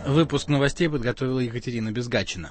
Выпуск новостей подготовила Екатерина Безгачина.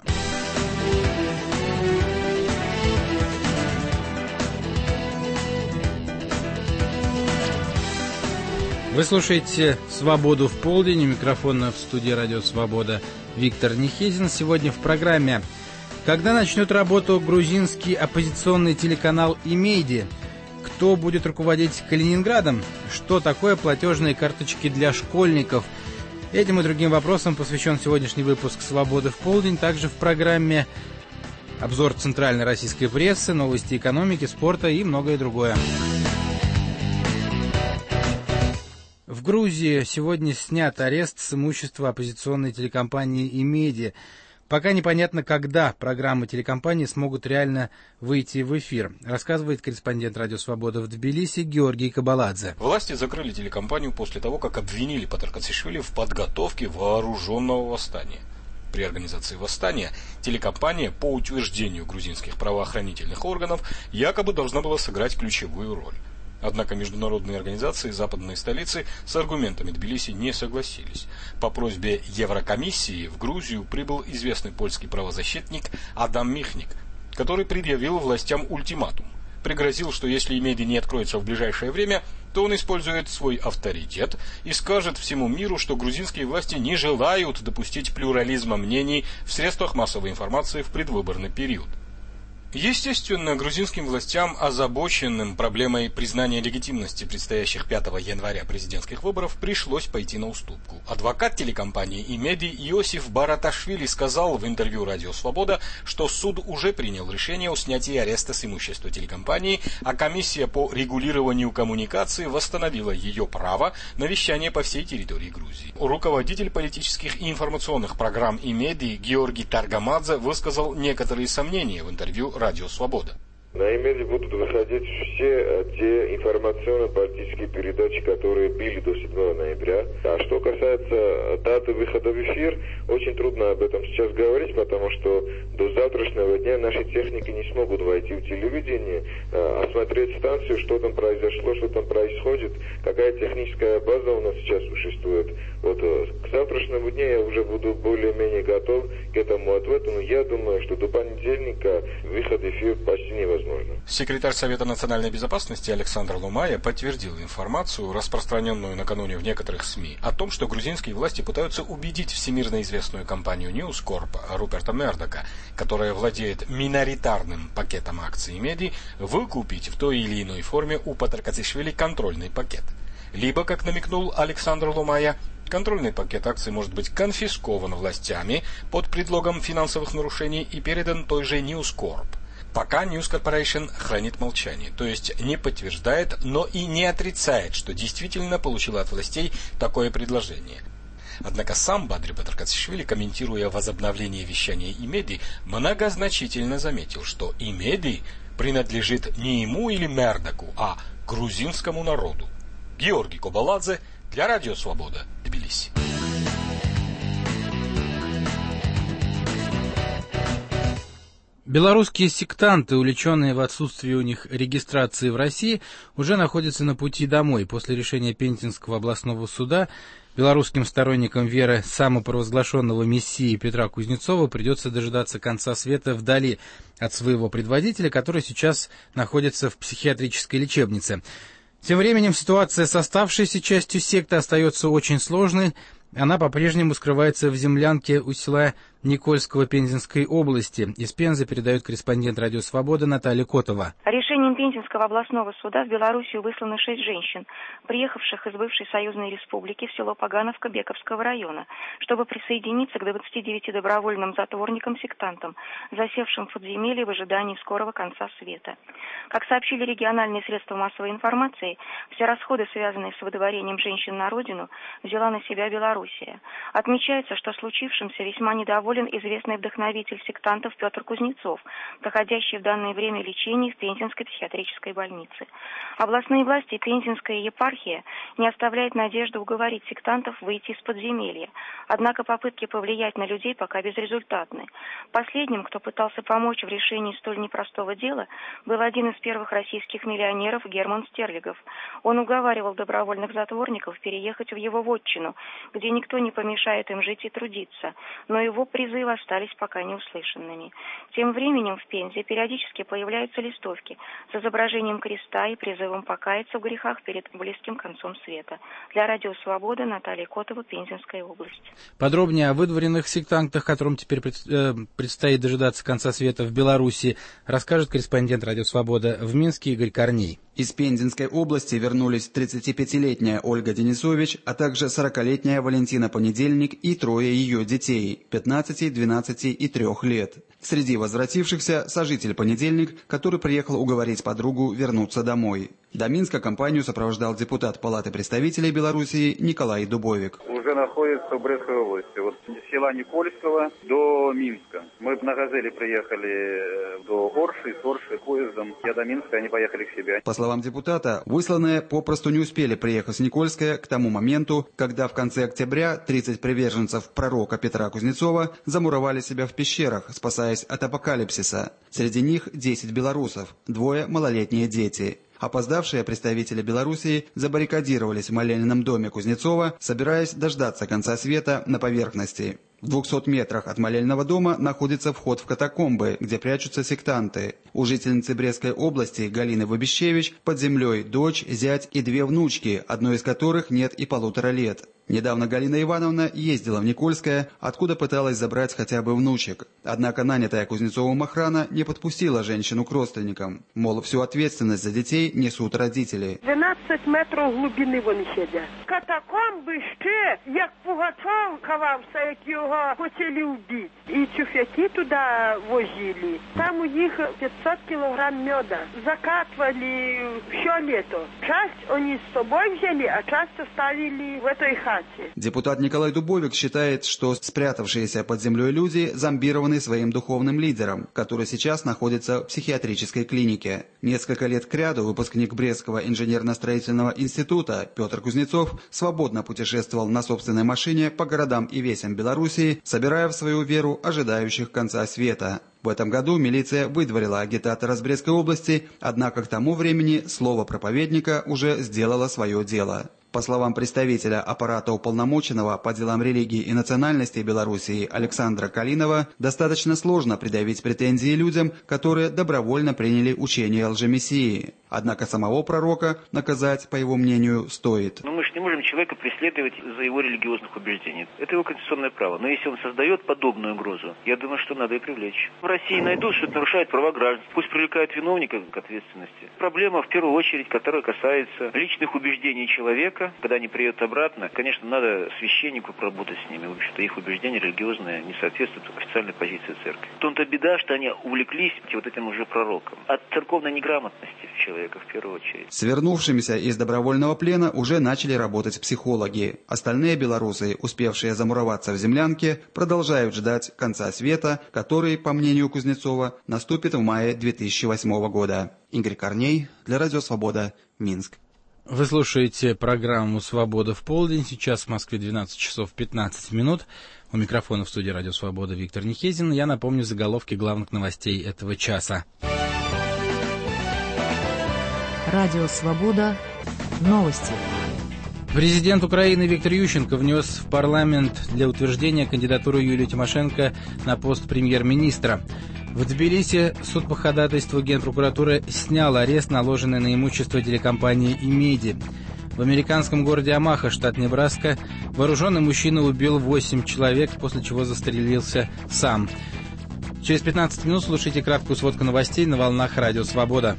Вы слушаете «Свободу в полдень». У микрофона в студии «Радио Свобода» Виктор Нехезин. Сегодня в программе: когда начнет работу грузинский оппозиционный телеканал «Имейди», кто будет руководить Калининградом, что такое платежные карточки для школьников. Этим и другим вопросам посвящен сегодняшний выпуск «Свободы в полдень». Также в программе обзор центральной российской прессы, новости экономики, спорта и многое другое. В Грузии сегодня снят арест с имущества оппозиционной телекомпании «Имейди». Пока непонятно, когда программы телекомпании смогут реально выйти в эфир, рассказывает корреспондент «Радио Свобода» в Тбилиси Георгий Кабаладзе. Власти закрыли телекомпанию после того, как обвинили Патаркатишвили в подготовке вооруженного восстания. При организации восстания телекомпания, по утверждению грузинских правоохранительных органов, якобы должна была сыграть ключевую роль. Однако международные организации западной столицы с аргументами Тбилиси не согласились. По просьбе Еврокомиссии в Грузию прибыл известный польский правозащитник Адам Михник, который предъявил властям ультиматум. Пригрозил, что если Имейди не откроется в ближайшее время, то он использует свой авторитет и скажет всему миру, что грузинские власти не желают допустить плюрализма мнений в средствах массовой информации в предвыборный период. Естественно, грузинским властям, озабоченным проблемой признания легитимности предстоящих 5 января президентских выборов, пришлось пойти на уступку. Адвокат телекомпании «Имейди» Иосиф Бараташвили сказал в интервью «Радио Свобода», что суд уже принял решение о снятии ареста с имущества телекомпании, а комиссия по регулированию коммуникации восстановила ее право на вещание по всей территории Грузии. Руководитель политических и информационных программ «Имейди» Георгий Таргамадзе высказал некоторые сомнения в интервью «Радио Свобода». На «Имейди» будут выходить все те информационно-политические передачи, которые были до 7 ноября. А что касается даты выхода в эфир, очень трудно об этом сейчас говорить, потому что до завтрашнего дня наши техники не смогут войти в телевидение, осмотреть станцию, что там произошло, что там происходит, какая техническая база у нас сейчас существует. Вот к завтрашнему дню я уже буду более-менее готов к этому ответу, но я думаю, что до понедельника выход в эфир почти невозможно. Секретарь Совета национальной безопасности Александр Лумая подтвердил информацию, распространенную накануне в некоторых СМИ, о том, что грузинские власти пытаются убедить всемирно известную компанию News Corp Руперта Мердока, которая владеет миноритарным пакетом акций «Имейди», выкупить в той или иной форме у Патаркатишвили контрольный пакет. Либо, как намекнул Александр Лумая, контрольный пакет акций может быть конфискован властями под предлогом финансовых нарушений и передан той же News Corp. Пока News Corporation хранит молчание, то есть не подтверждает, но и не отрицает, что действительно получила от властей такое предложение. Однако сам Бадри Патаркатишвили, комментируя возобновление вещания «Имейди», многозначительно заметил, что «Имейди» принадлежит не ему или Мердоку, а грузинскому народу. Георгий Кабаладзе для «Радио Свобода», Тбилиси. Белорусские сектанты, увлеченные в отсутствие у них регистрации в России, уже находятся на пути домой. После решения Пензенского областного суда белорусским сторонникам веры самопровозглашенного мессии Петра Кузнецова придется дожидаться конца света вдали от своего предводителя, который сейчас находится в психиатрической лечебнице. Тем временем ситуация с оставшейся частью секты остается очень сложной. Она по-прежнему скрывается в землянке у села Никольского Пензенской области. Из Пензы передает корреспондент «Радио Свобода» Наталья Котова. Решением Пензенского областного суда в Белоруссию высланы 6 женщин, приехавших из бывшей союзной республики в село Пагановка Бековского района, чтобы присоединиться к 29 добровольным затворникам-сектантам, засевшим в подземелье в ожидании скорого конца света. Как сообщили региональные средства массовой информации, все расходы, связанные с выдворением женщин на родину, взяла на себя Белоруссия. Отмечается, что случившимся весьма недовольны уволен известный вдохновитель сектантов Петр Кузнецов, проходящий в данное время лечение в Пензенской психиатрической больнице. Областные власти и Пензенская епархия не оставляют надежды уговорить сектантов выйти из подземелья. Однако попытки повлиять на людей пока безрезультатны. Последним, кто пытался помочь в решении столь непростого дела, был один из первых российских миллионеров Герман Стерлигов. Он уговаривал добровольных затворников переехать в его вотчину, где никто не помешает им жить и трудиться, но его призывы остались пока неуслышанными. Тем временем в Пензе периодически появляются листовки с изображением креста и призывом покаяться в грехах перед близким концом света. Для Радио Свобода, Наталья Котова, Пензенская область. Подробнее о выдворенных сектантах, которым теперь предстоит дожидаться конца света в Беларуси, расскажет корреспондент Радио Свобода в Минске Игорь Корней. Из Пензенской области вернулись 35-летняя Ольга Денисович, а также 40-летняя Валентина Понедельник и трое ее детей – 15, 12 и 3 лет. Среди возвратившихся – сожитель Понедельник, который приехал уговорить подругу вернуться домой. До Минска компанию сопровождал депутат Палаты представителей Белоруссии Николай Дубовик. Уже находится в Брестской области, вот с села Никольского до Минска. Мы на «Газели» приехали до Орши, с Орши поездом. Я до Минска, они поехали к себе. По словам депутата, высланные попросту не успели приехать с Никольска к тому моменту, когда в конце октября 30 приверженцев пророка Петра Кузнецова замуровали себя в пещерах, спасаясь от апокалипсиса. Среди них 10 белорусов, 2 малолетние дети. Опоздавшие представители Белоруссии забаррикадировались в молельном доме Кузнецова, собираясь дождаться конца света на поверхности. В 200 метрах от молельного дома находится вход в катакомбы, где прячутся сектанты. У жительницы Брестской области Галины Вобищевич под землей дочь, зять и 2 внучки, одной из которых нет и 1,5 лет. Недавно Галина Ивановна ездила в Никольское, откуда пыталась забрать хотя бы внучек. Однако нанятая Кузнецовым охрана не подпустила женщину к родственникам. Мол, всю ответственность за детей несут родители. 12 метрів глибини вони сидять. Катакомби ще, як Пугачов ховався, як його хотіли вбити. І чуфяки туди возили. Там у них 500 кілограм меда. Закатывали все лето. Часть они с собой взяли, а часть оставили в этой хате. Депутат Николай Дубовик считает, что спрятавшиеся под землей люди зомбированы своим духовным лидером, который сейчас находится в психиатрической клинике. Несколько лет кряду выпускник Брестского инженерно-строительного института Петр Кузнецов свободно путешествовал на собственной машине по городам и весям Белоруссии, собирая в свою веру ожидающих конца света. В этом году милиция выдворила агитатора с Брестской области, однако к тому времени слово проповедника уже сделало свое дело. По словам представителя аппарата уполномоченного по делам религии и национальности Белоруссии Александра Калинова, достаточно сложно предъявить претензии людям, которые добровольно приняли учение лжемессии. Однако самого пророка наказать, по его мнению, стоит. Но мы же не можем человека преследовать за его религиозных убеждений. Это его конституционное право. Но если он создает подобную угрозу, я думаю, что надо и привлечь. В России найдут, что это нарушает права граждан. Пусть привлекают виновника к ответственности. Проблема, в первую очередь, которая касается личных убеждений человека. Когда они приедут обратно, конечно, надо священнику поработать с ними. В общем-то, их убеждения религиозные не соответствуют официальной позиции церкви. В том-то беда, что они увлеклись вот этим уже пророком. От церковной неграмотности человека, в первую очередь. С вернувшимися из добровольного плена уже начали работать психологи. Остальные белорусы, успевшие замуроваться в землянке, продолжают ждать конца света, который, по мнению Кузнецова, наступит в мае 2008 года. Игорь Корней, для Радио Свобода, Минск. Вы слушаете программу «Свобода в полдень». Сейчас в Москве 12 часов 15 минут. У микрофона в студии «Радио Свобода» Виктор Нехезин. Я напомню заголовки главных новостей этого часа. Радио Свобода. Новости. Президент Украины Виктор Ющенко внес в парламент для утверждения кандидатуру Юлии Тимошенко на пост премьер-министра. В Тбилиси суд по ходатайству Генпрокуратуры снял арест, наложенный на имущество телекомпании «Имеди». В американском городе Омаха, штат Небраска, вооруженный мужчина убил 8 человек, после чего застрелился сам. Через 15 минут слушайте краткую сводку новостей на волнах Радио Свобода.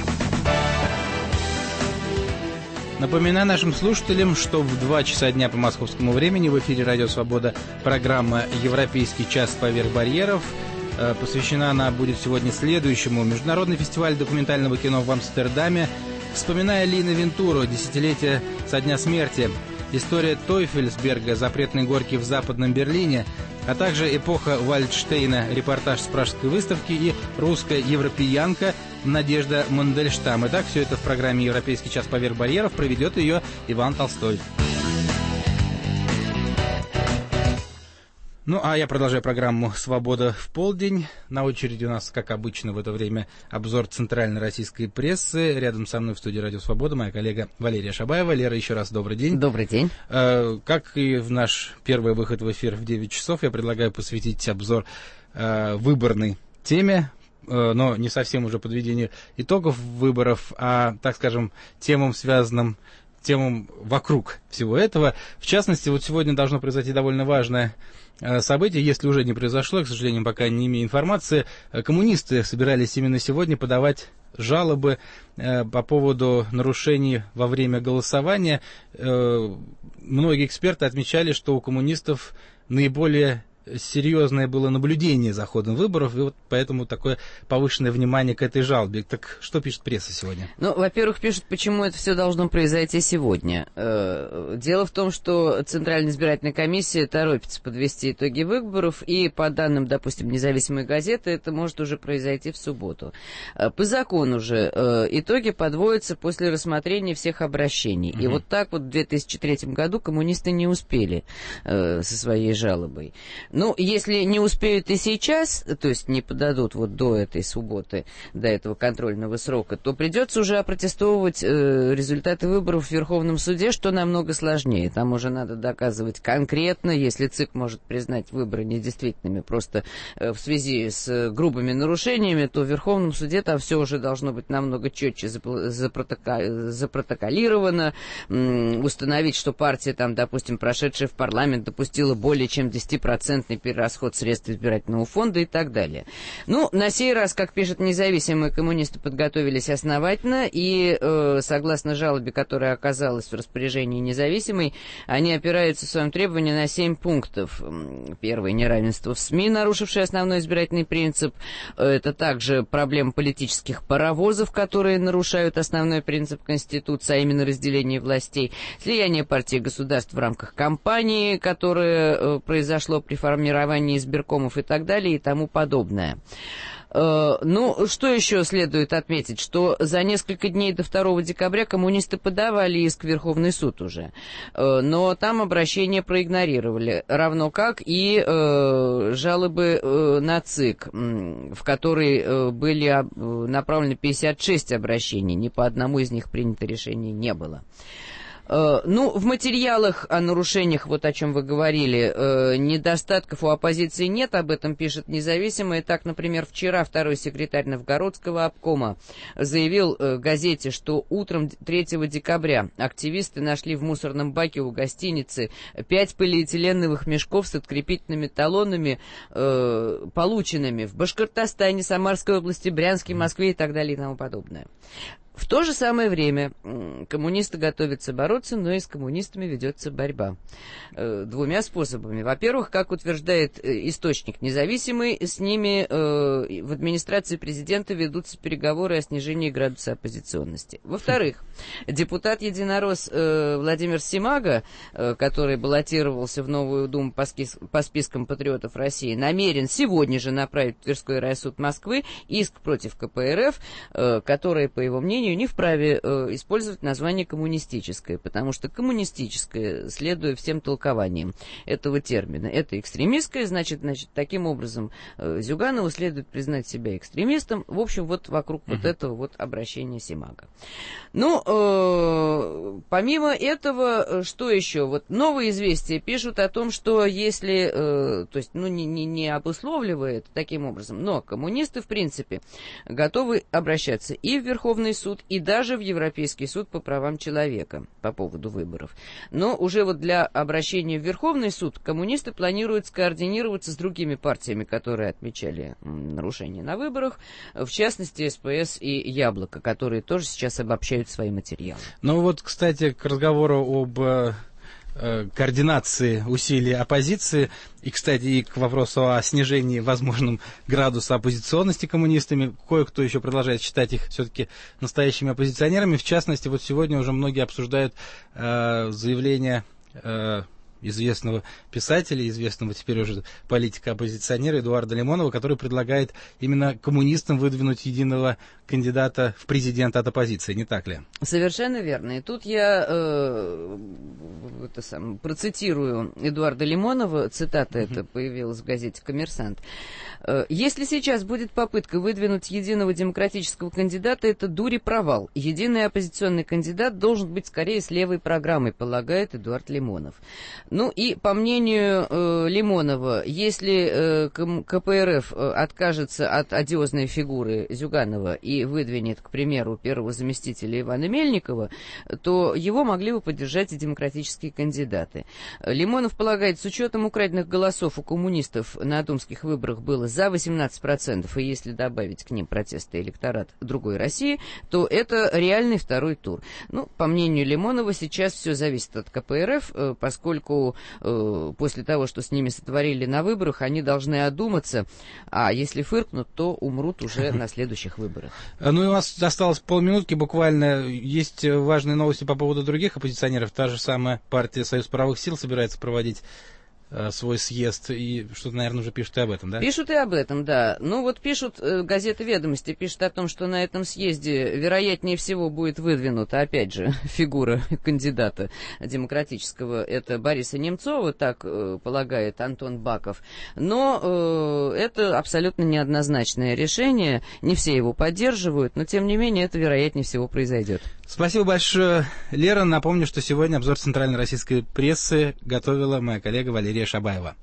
Напоминаю нашим слушателям, что в 2 часа дня по московскому времени в эфире Радио Свобода программа «Европейский час поверх барьеров». Посвящена она будет сегодня следующему: Международный фестиваль документального кино в Амстердаме. Вспоминая Лина Вентуру, десятилетие со дня смерти. история Тойфельсберга, запретной горки в Западном Берлине, а также эпоха Вальдштейна, репортаж с Пражской выставки и русская европеянка Надежда Мандельштам. Итак, все это в программе «Европейский час поверх барьеров», проведет ее Иван Толстой. Ну, а я продолжаю программу «Свобода в полдень». На очереди у нас, как обычно, в это время обзор центральной российской прессы. Рядом со мной в студии «Радио Свобода» моя коллега Валерия Шабаева. Лера, еще раз добрый день. Добрый день. Как и в наш первый выход в эфир в 9 часов, я предлагаю посвятить обзор выборной теме, но не совсем уже подведению итогов выборов, а, так скажем, темам вокруг всего этого. В частности, вот сегодня должно произойти довольно важное событие, если уже не произошло, к сожалению, пока не имею информации. Коммунисты собирались именно сегодня подавать жалобы по поводу нарушений во время голосования. Многие эксперты отмечали, что у коммунистов наиболее серьезное было наблюдение за ходом выборов, и вот поэтому такое повышенное внимание к этой жалобе. Так что пишет пресса сегодня? Ну, во-первых, пишут, почему это все должно произойти сегодня. Дело в том, что Центральная избирательная комиссия торопится подвести итоги выборов, и по данным, допустим, независимой газеты, это может уже произойти в субботу. По закону же итоги подводятся после рассмотрения всех обращений. И вот так вот в 2003 году коммунисты не успели со своей жалобой. Ну, если не успеют и сейчас, то есть не подадут вот до этой субботы, до этого контрольного срока, то придется уже опротестовывать результаты выборов в Верховном суде, что намного сложнее. Там уже надо доказывать конкретно, если ЦИК может признать выборы недействительными просто в связи с грубыми нарушениями, то в Верховном суде там все уже должно быть намного четче запротоколировано, установить, что партия, там, допустим, прошедшая в парламент, допустила более чем 10% перерасход средств избирательного фонда и так далее. Ну, на сей раз, как пишут независимые коммунисты, подготовились основательно, и согласно жалобе, которая оказалась в распоряжении независимой, они опираются в своем требовании на 7 пунктов. Первое — неравенство в СМИ, нарушившее основной избирательный принцип. Это также проблема политических паровозов, которые нарушают основной принцип Конституции, а именно разделение властей. Слияние партий и государств в рамках кампании, которое произошло при формировании избиркомов и так далее и тому подобное. Ну, что еще следует отметить, что за несколько дней до 2 декабря коммунисты подавали иск в Верховный суд уже, но там обращение проигнорировали, равно как и жалобы на ЦИК, в которые были направлены 56 обращений, ни по одному из них принято решение не было. Ну, в материалах о нарушениях, вот о чем вы говорили, недостатков у оппозиции нет, об этом пишет независимые. Так, например, вчера второй секретарь Новгородского обкома заявил газете, что утром 3 декабря активисты нашли в мусорном баке у гостиницы 5 полиэтиленовых мешков с открепительными талонами, полученными в Башкортостане, Самарской области, Брянске, Москве и так далее и тому подобное. В то же самое время коммунисты готовятся бороться, но и с коммунистами ведется борьба. 2 способами. Во-первых, как утверждает источник независимый, с ними в администрации президента ведутся переговоры о снижении градуса оппозиционности. Во-вторых, депутат-единорос Владимир Симага, который баллотировался в Новую Думу по спискам патриотов России, намерен сегодня же направить в Тверской райсуд Москвы иск против КПРФ, который, по его мнению, не вправе использовать название коммунистическое, потому что коммунистическое, следуя всем толкованиям этого термина, это экстремистское, значит, таким образом Зюганову следует признать себя экстремистом. В общем, вот вокруг вот этого вот обращения Симага. Ну, помимо этого, что еще? Вот новые известия пишут о том, что если, то есть, ну, не обусловливая это таким образом, но коммунисты, в принципе, готовы обращаться и в Верховный суд, и даже в Европейский суд по правам человека по поводу выборов. Но уже вот для обращения в Верховный суд коммунисты планируют скоординироваться с другими партиями, которые отмечали нарушения на выборах, в частности, СПС и Яблоко, которые тоже сейчас обобщают свои материалы. Ну вот, кстати, к разговору об координации усилий оппозиции и, кстати, и к вопросу о снижении возможном градуса оппозиционности коммунистами. Кое-кто еще продолжает считать их все-таки настоящими оппозиционерами. В частности, вот сегодня уже многие обсуждают заявление известного писателя, известного теперь уже политика-оппозиционера Эдуарда Лимонова, который предлагает именно коммунистам выдвинуть единого кандидата в президенты от оппозиции, не так ли? Совершенно верно. И тут я процитирую Эдуарда Лимонова, цитата эта появилась в газете «Коммерсант». «Если сейчас будет попытка выдвинуть единого демократического кандидата, это дурь и провал. Единый оппозиционный кандидат должен быть скорее с левой программой», полагает Эдуард Лимонов. Ну и по мнению Лимонова, если КПРФ откажется от одиозной фигуры Зюганова и выдвинет, к примеру, первого заместителя Ивана Мельникова, то его могли бы поддержать и демократические кандидаты. Лимонов полагает, с учетом украденных голосов у коммунистов на думских выборах было за 18%, и если добавить к ним протесты электорат другой России, то это реальный второй тур. Ну, по мнению Лимонова, сейчас все зависит от КПРФ, поскольку после того, что с ними сотворили на выборах, они должны одуматься, а если фыркнут, то умрут уже на следующих выборах. Ну и у нас осталось полминутки буквально. Есть важные новости по поводу других оппозиционеров. Та же самая партия «Союз правых сил» собирается проводить свой съезд, и что-то, наверное, уже пишут и об этом, да? Пишут и об этом, да. Ну вот пишут, газета «Ведомости» пишет о том, что на этом съезде вероятнее всего будет выдвинута, опять же, фигура кандидата демократического, это Бориса Немцова, так полагает Антон Баков. Но это абсолютно неоднозначное решение, не все его поддерживают, но тем не менее это вероятнее всего произойдет. Спасибо большое, Лера. Напомню, что сегодня обзор центральной российской прессы готовила моя коллега Валерия Шабаева.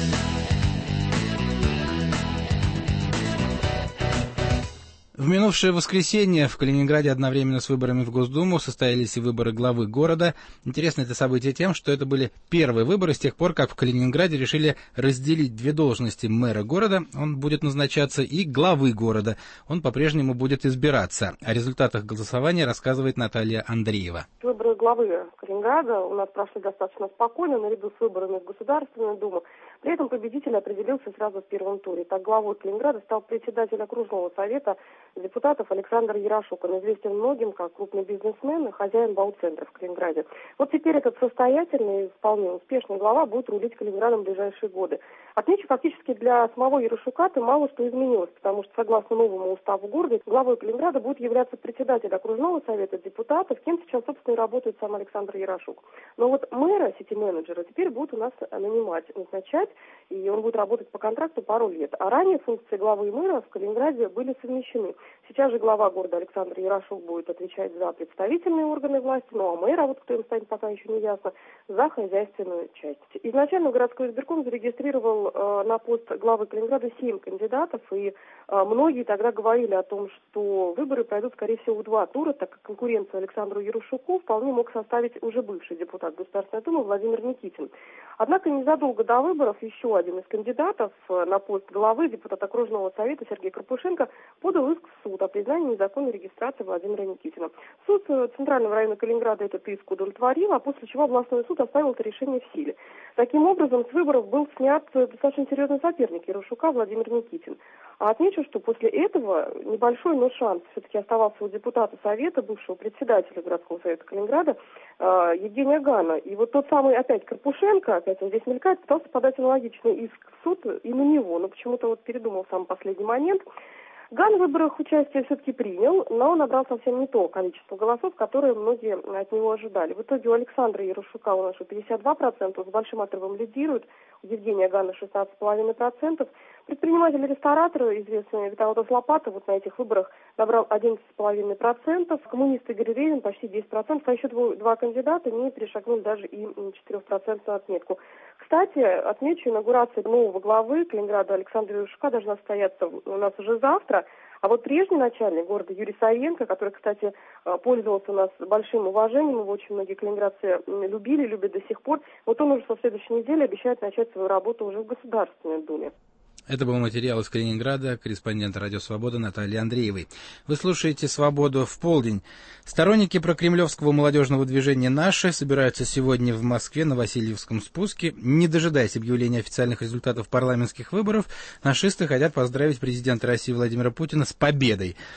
В минувшее воскресенье в Калининграде одновременно с выборами в Госдуму состоялись и выборы главы города. Интересно это событие тем, что это были первые выборы с тех пор, как в Калининграде решили разделить две должности мэра города, он будет назначаться, и главы города, он по-прежнему будет избираться. О результатах голосования рассказывает Наталья Андреева. Выборы главы Калининграда у нас прошли достаточно спокойно, наряду с выборами в Государственную Думу. При этом победитель определился сразу в первом туре. Так, главой Калининграда стал председатель окружного совета депутатов Александр Ярошук. Он известен многим как крупный бизнесмен и хозяин бауцентра в Калининграде. Вот теперь этот состоятельный и вполне успешный глава будет рулить Калининградом в ближайшие годы. Отмечу, фактически для самого Ярошука-то мало что изменилось, потому что, согласно новому уставу города, главой Калининграда будет являться председатель окружного совета депутатов, кем сейчас, собственно, и работает сам Александр Ярошук. Но вот мэра, сити-менеджера, теперь будут у нас назначать, и он будет работать по контракту пару лет. А ранее функции главы и мэра в Калининграде были совмещены. Сейчас же глава города Александр Ярошук будет отвечать за представительные органы власти, ну а мэра, вот кто им станет, пока еще не ясно, за хозяйственную часть. Изначально городской избирком зарегистрировал на пост главы Калининграда 7 кандидатов, и многие тогда говорили о том, что выборы пройдут, скорее всего, в 2 тура, так как конкуренцию Александру Ярошуку вполне мог составить уже бывший депутат Государственной Думы Владимир Никитин. Однако незадолго до выборов еще один из кандидатов на пост главы, депутат окружного совета Сергей Карпушенко, подал иск в суд о признании незаконной регистрации Владимира Никитина. Суд Центрального района Калининграда этот иск удовлетворил, а после чего областной суд оставил это решение в силе. Таким образом, с выборов был снят достаточно серьезный соперник Ярошука Владимир Никитин. А отмечу, что после этого небольшой, но шанс все-таки оставался у депутата Совета, бывшего председателя городского совета Калининграда, Евгения Гана. И вот тот самый опять Карпушенко, опять он здесь мелькает, пытался подать аналогичный иск в суд и на него, но почему-то вот передумал в самый последний момент. Ган в выборах участие все-таки принял, но он набрал совсем не то количество голосов, которые многие от него ожидали. В итоге у Александра Ярошука у нас 52%, с большим отрывом лидирует, у Евгения Гана 16,5%. Предприниматель-ресторатор, известный Виталий Лопата, вот на этих выборах набрал 11,5%. Коммунист Игорь Ревин почти 10%, а еще два кандидата не перешагнули даже и 4% отметку. Кстати, отмечу, инаугурация нового главы Калининграда Александра Ярошука должна состояться у нас уже завтра. А вот прежний начальник города Юрий Савенко, который, кстати, пользовался у нас большим уважением, его очень многие калининградцы любят до сих пор, вот он уже со следующей недели обещает начать свою работу уже в Государственной Думе. Это был материал из Калининграда, корреспондент «Радио Свобода» Натальи Андреевой. Вы слушаете «Свободу в полдень». Сторонники прокремлевского молодежного движения «Наши» собираются сегодня в Москве на Васильевском спуске. Не дожидаясь объявления официальных результатов парламентских выборов, нашисты хотят поздравить президента России Владимира Путина с победой.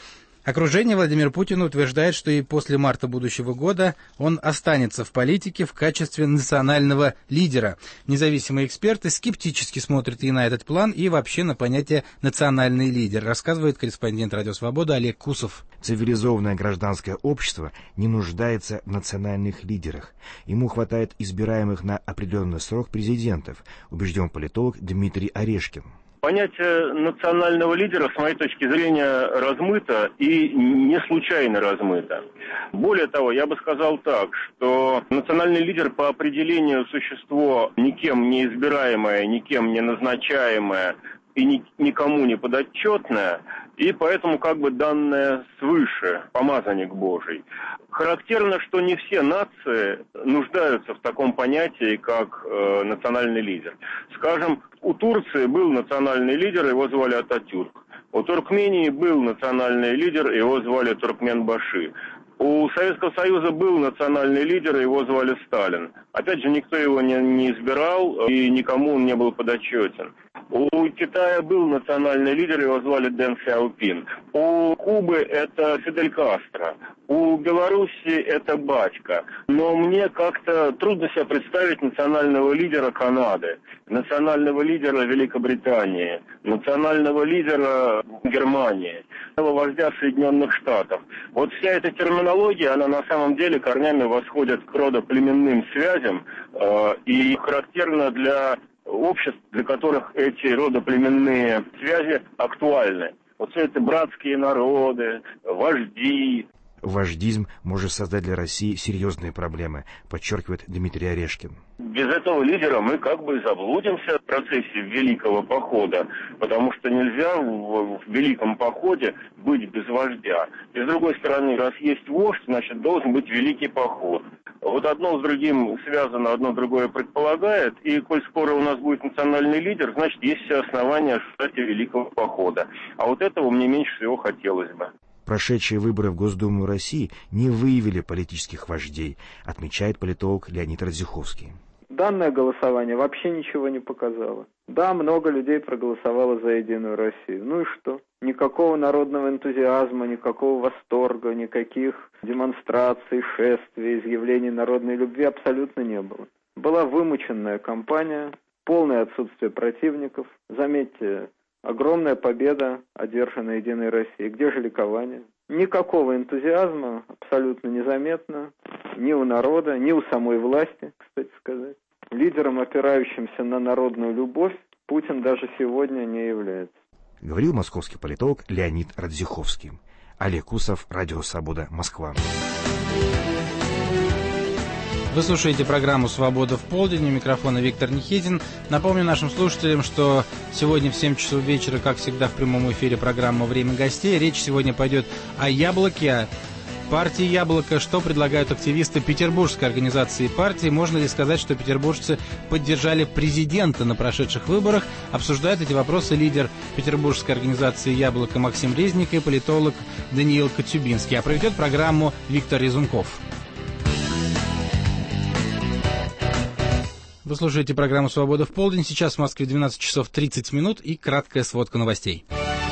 Окружение Владимира Путина утверждает, что и после марта будущего года он останется в политике в качестве национального лидера. Независимые эксперты скептически смотрят и на этот план, и вообще на понятие «национальный лидер», рассказывает корреспондент «Радио Свобода» Олег Кусов. Цивилизованное гражданское общество не нуждается в национальных лидерах. Ему хватает избираемых на определенный срок президентов, убежден политолог Дмитрий Орешкин. Понятие национального лидера, с моей точки зрения, размыто и не случайно размыто. Более того, я бы сказал так, что национальный лидер по определению существо никем не избираемое, никем не назначаемое и никому не подотчетное, и поэтому как бы данное свыше, помазанник Божий. Характерно, что не все нации нуждаются в таком понятии, как национальный лидер. Скажем, у Турции был национальный лидер, его звали Ататюрк. У Туркмении был национальный лидер, его звали Туркменбаши. У Советского Союза был национальный лидер, его звали Сталин. Опять же, никто его не избирал, и никому он не был подотчетен. У Китая был национальный лидер, его звали Дэн Сяопин. У Кубы это Фидель Кастро. У Беларуси это Батько. Но мне как-то трудно себе представить национального лидера Канады, национального лидера Великобритании, национального лидера Германии, вождя Соединенных Штатов. Вот вся эта терминология, она на самом деле корнями восходит к родоплеменным связям и характерна для обществ, для которых эти родоплеменные связи актуальны. Вот все это братские народы, вожди. Вождизм может создать для России серьезные проблемы, подчеркивает Дмитрий Орешкин. Без этого лидера мы как бы заблудимся в процессе Великого похода, потому что нельзя в Великом походе быть без вождя. И с другой стороны, раз есть вождь, значит должен быть Великий поход. Вот одно с другим связано, одно другое предполагает, и коль скоро у нас будет национальный лидер, значит есть все основания ожидать Великого похода. А вот этого мне меньше всего хотелось бы. Прошедшие выборы в Госдуму России не выявили политических вождей, отмечает политолог Леонид Радзиховский. Данное голосование вообще ничего не показало. Да, много людей проголосовало за Единую Россию. Ну и что? Никакого народного энтузиазма, никакого восторга, никаких демонстраций, шествий, изъявлений народной любви абсолютно не было. Была вымученная кампания, полное отсутствие противников. Заметьте, огромная победа, одержанная Единой Россией. Где же ликование? Никакого энтузиазма абсолютно незаметно ни у народа, ни у самой власти, кстати сказать. Лидером, опирающимся на народную любовь, Путин даже сегодня не является. Говорил московский политолог Леонид Радзиховский. Олег Кусов, Радио Свобода, Москва. Вы слушаете программу «Свобода в полдень». У микрофона Виктор Нихидин. Напомню нашим слушателям, что сегодня в 7 часов вечера, как всегда, в прямом эфире программа «Время гостей». Речь сегодня пойдет о «Яблоке», о партии «Яблоко». Что предлагают активисты петербургской организации партии? Можно ли сказать, что петербуржцы поддержали президента на прошедших выборах? Обсуждают эти вопросы лидер петербургской организации «Яблоко» Максим Резник и политолог Даниил Коцюбинский. А проведет программу Виктор Резунков. Вы слушаете программу «Свобода в полдень». Сейчас в Москве 12 часов 30 минут и краткая сводка новостей.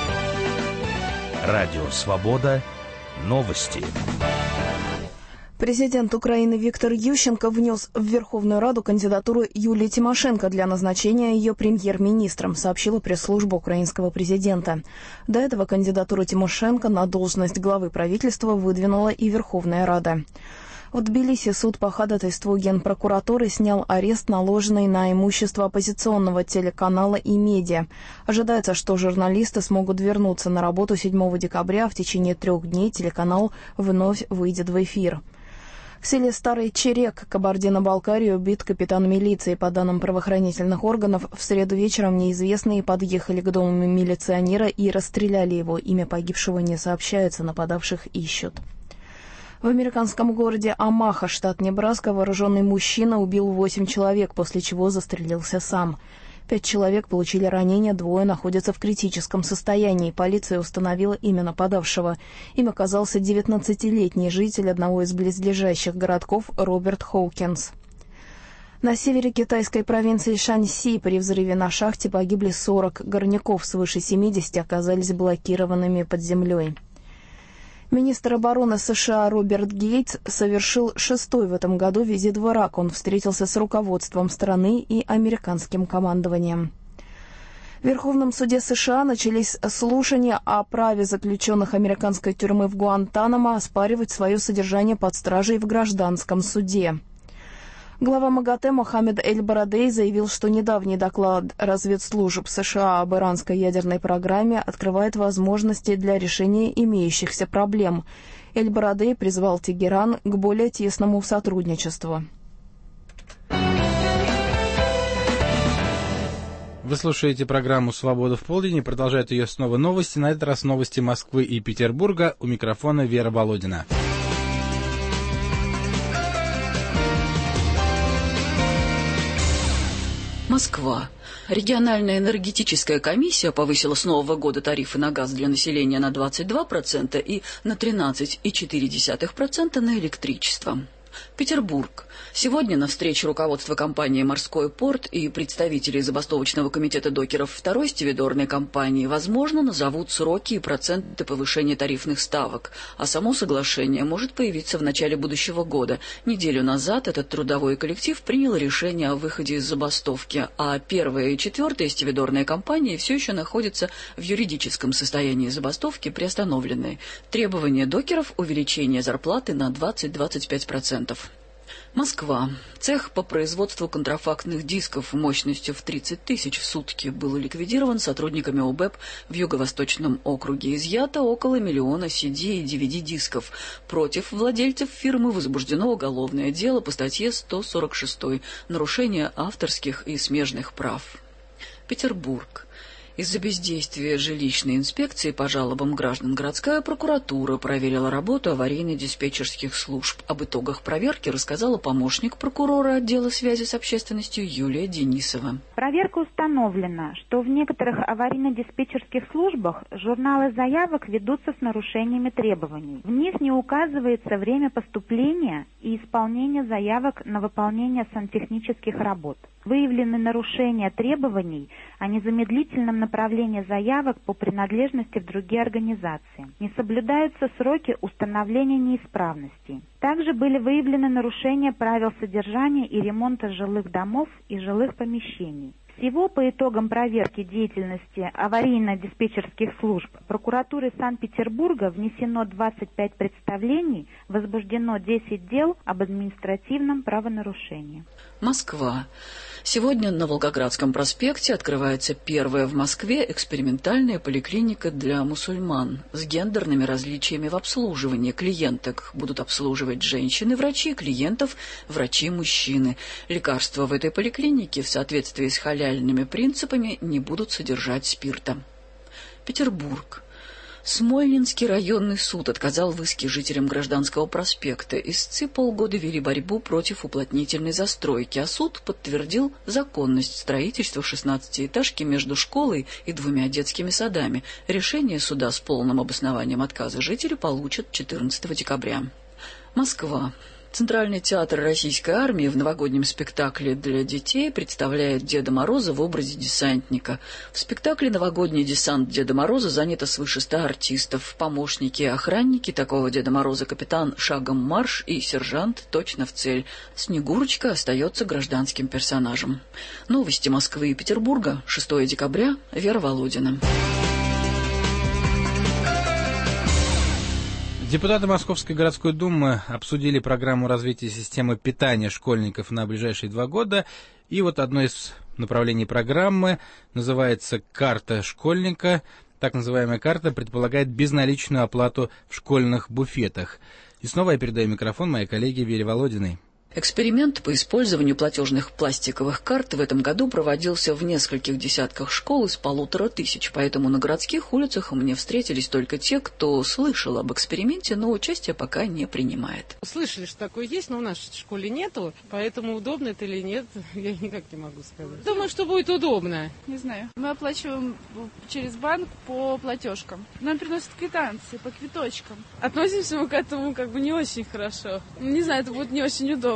Радио «Свобода». Новости. Президент Украины Виктор Ющенко внес в Верховную Раду кандидатуру Юлии Тимошенко для назначения ее премьер-министром, сообщила пресс-служба украинского президента. До этого кандидатуру Тимошенко на должность главы правительства выдвинула и Верховная Рада. В Тбилиси суд по ходатайству Генпрокуратуры снял арест, наложенный на имущество оппозиционного телеканала и медиа. Ожидается, что журналисты смогут вернуться на работу 7 декабря. В течение 3 дней телеканал вновь выйдет в эфир. В селе Старый Черек, Кабардино-Балкарии, убит капитан милиции. По данным правоохранительных органов, в среду вечером неизвестные подъехали к дому милиционера и расстреляли его. Имя погибшего не сообщается, нападавших ищут. В американском городе Омаха, штат Небраска, вооруженный мужчина убил 8 человек, после чего застрелился сам. 5 человек получили ранения, 2 находятся в критическом состоянии. Полиция установила имя нападавшего. Им оказался 19-летний житель одного из близлежащих городков Роберт Хоукинс. На севере китайской провинции Шаньси при взрыве на шахте погибли 40 горняков, свыше 70 оказались блокированными под землей. Министр обороны США Роберт Гейтс совершил 6-й в этом году визит в Ирак. Он встретился с руководством страны и американским командованием. В Верховном суде США начались слушания о праве заключенных американской тюрьмы в Гуантанамо оспаривать свое содержание под стражей в гражданском суде. Глава МАГАТЭ Мохаммед Эль-Барадей заявил, что недавний доклад разведслужб США об иранской ядерной программе открывает возможности для решения имеющихся проблем. Эль-Барадей призвал Тегеран к более тесному сотрудничеству. Вы слушаете программу «Свобода в полдень» и продолжают ее снова новости. На этот раз новости Москвы и Петербурга. У микрофона Вера Володина. Москва. Региональная энергетическая комиссия повысила с нового года тарифы на газ для населения на 22% и на 13,4% на электричество. Петербург. Сегодня на встрече руководства компании «Морской порт» и представителей забастовочного комитета докеров второй стивидорной компании, возможно, назовут сроки и проценты повышения тарифных ставок, а само соглашение может появиться в начале будущего года. Неделю назад этот трудовой коллектив принял решение о выходе из забастовки, а первая и четвертая стивидорные компании все еще находятся в юридическом состоянии забастовки приостановленной. Требование докеров – увеличение зарплаты на 20-25%. Москва. Цех по производству контрафактных дисков мощностью в 30 тысяч в сутки был ликвидирован сотрудниками ОБЭП в Юго-Восточном округе. Изъято около 1 миллиона CD и DVD-дисков. Против владельцев фирмы возбуждено уголовное дело по статье 146 «Нарушение авторских и смежных прав». Петербург. Из-за бездействия жилищной инспекции по жалобам граждан городская прокуратура проверила работу аварийно-диспетчерских служб. Об итогах проверки рассказала помощник прокурора отдела связи с общественностью Юлия Денисова. Проверка установлена, что в некоторых аварийно-диспетчерских службах журналы заявок ведутся с нарушениями требований. В них не указывается время поступления и исполнения заявок на выполнение сантехнических работ. Выявлены нарушения требований о незамедлительном направлении заявок по принадлежности в другие организации. Не соблюдаются сроки установления неисправностей. Также были выявлены нарушения правил содержания и ремонта жилых домов и жилых помещений. Всего по итогам проверки деятельности аварийно-диспетчерских служб прокуратуры Санкт-Петербурга внесено 25 представлений, возбуждено 10 дел об административном правонарушении. Москва. Сегодня на Волгоградском проспекте открывается первая в Москве экспериментальная поликлиника для мусульман с гендерными различиями в обслуживании. Клиенток будут обслуживать женщины-врачи, клиентов – врачи-мужчины. Лекарства в этой поликлинике в соответствии с халяльными принципами не будут содержать спирта. Петербург. Смольнинский районный суд отказал в иске жителям Гражданского проспекта. Истцы полгода вели борьбу против уплотнительной застройки, а суд подтвердил законность строительства 16-этажки между школой и 2 детскими садами. Решение суда с полным обоснованием отказа жители получат 14 декабря. Москва. Центральный театр Российской армии в новогоднем спектакле для детей представляет Деда Мороза в образе десантника. В спектакле «Новогодний десант Деда Мороза» занято свыше 100 артистов. Помощники и охранники такого Деда Мороза капитан «Шагом марш» и сержант «Точно в цель». Снегурочка остается гражданским персонажем. Новости Москвы и Петербурга. 6 декабря. Вера Володина. Депутаты Московской городской думы обсудили программу развития системы питания школьников на ближайшие 2 года. И вот одно из направлений программы называется «Карта школьника». Так называемая карта предполагает безналичную оплату в школьных буфетах. И снова я передаю микрофон моей коллеге Вере Володиной. Эксперимент по использованию платежных пластиковых карт в этом году проводился в нескольких десятках школ из 1500, поэтому на городских улицах мне встретились только те, кто слышал об эксперименте, но участие пока не принимает. Слышали, что такое есть, но в нашей школе нету, поэтому удобно это или нет, я никак не могу сказать. Думаю, что будет удобно. Не знаю. Мы оплачиваем через банк по платежкам. Нам приносят квитанции по квиточкам. Относимся мы к этому как бы не очень хорошо. Не знаю, это будет не очень удобно.